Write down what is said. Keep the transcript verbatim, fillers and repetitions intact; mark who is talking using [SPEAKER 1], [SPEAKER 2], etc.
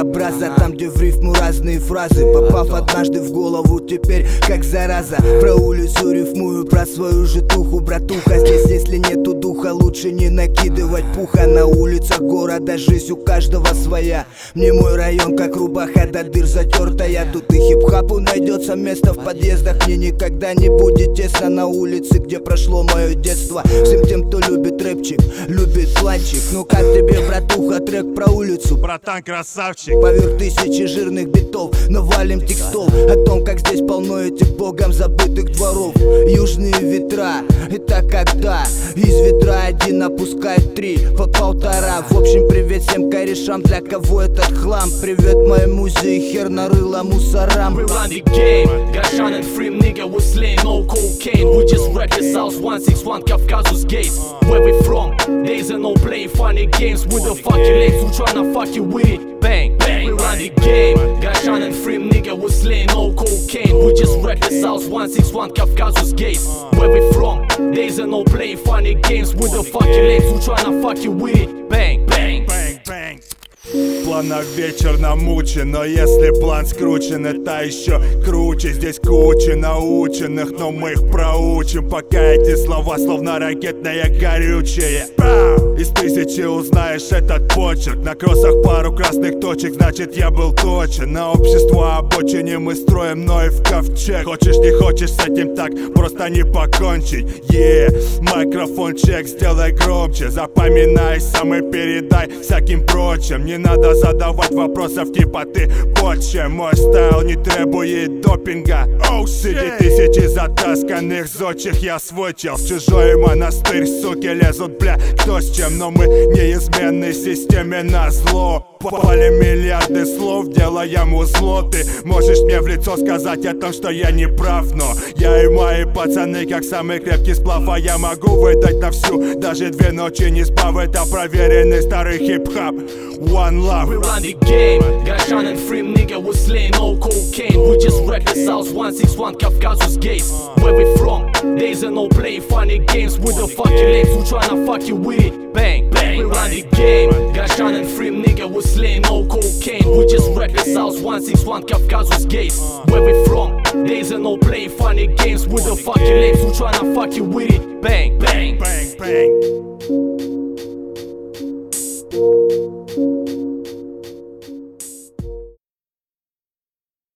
[SPEAKER 1] образа, там, где в рифму разные фразы. Попав однажды в голову, теперь как зараза. Про улицу рифмую, про свою житуху, братуха. Здесь, если нету духа, лучше не накидывать пуха. На улицах города жизнь у каждого своя. Мне мой район как рубаха до дыр затертая. Тут и хип-хапу найдется место в подъездах. Мне никогда не будет тесно на улице, где прошло мое детство. Всем тем, кто любит рэпчик, любит планчик. Ну как тебе, братуха, трек про улицу?
[SPEAKER 2] Братан, красавчик.
[SPEAKER 1] Поверх тысячи жирных битов, но валим текстов о том, как здесь полно этих богом забытых дворов. Южные ветра, это когда из ведра один опускает три по полтора. В общем, привет всем корешам, для кого этот хлам. Привет моей музе и хер нарыла мусорам.
[SPEAKER 3] We run the game, got shot and free nigga, we slay no cocaine. We just wreck this house, one six one Kafkazus gates. Where we from? Days and no playing funny games with the fucking legs who tryna fuck you with it. Bang, bang, we run the game, got shot and free nigga, we slay no cocaine. We just wreck this house, one six one Kafkazus gates. Where we from? Days and no playing funny games with the fucking legs who tryna fuck you with it. Bang, bang,
[SPEAKER 2] bang, bang. Планов вечер намучен, но если план скручен, это еще круче. Здесь куча наученных, но мы их проучим, пока эти слова словно ракетное горючее. Из тысячи узнаешь этот почерк. На кроссах пару красных точек, значит я был точен. На общество обочине мы строим, но и в ковчег. Хочешь не хочешь, с этим так просто не покончить. Yeah, микрофон чек, сделай громче. Запоминай сам и передай всяким прочим. Не надо задавать вопросов типа ты почем. Мой стайл не требует допинга. Оу, oh, среди тысячи затасканных зодчих я свой чел. В чужой монастырь, суки, лезут, бля, кто с чем. Но мы неизменной системе назло. Попали миллиарды слов, делаем узло. Ты можешь мне в лицо сказать о том, что я не прав, но я и мои пацаны как самый крепкий сплав. А я могу выдать на всю, даже две ночи не спав. Это проверенный старый хип-хап. One love.
[SPEAKER 3] We run the game, got shot and free nigga, we slay no cocaine. We just wreck this house, one six one Kafkazus gates. Where we from? Days and no playing funny games with the fucking legs who tryna fuck you with it. Bang, bang, we run the game, got shot and free nigga, we slay no cocaine. We just wreck this house, one six one Kafkazus gates. Where we from? Days and no playing funny games with the fucking legs who tryna fuck you with it. Bang, bang,
[SPEAKER 2] bang, bang.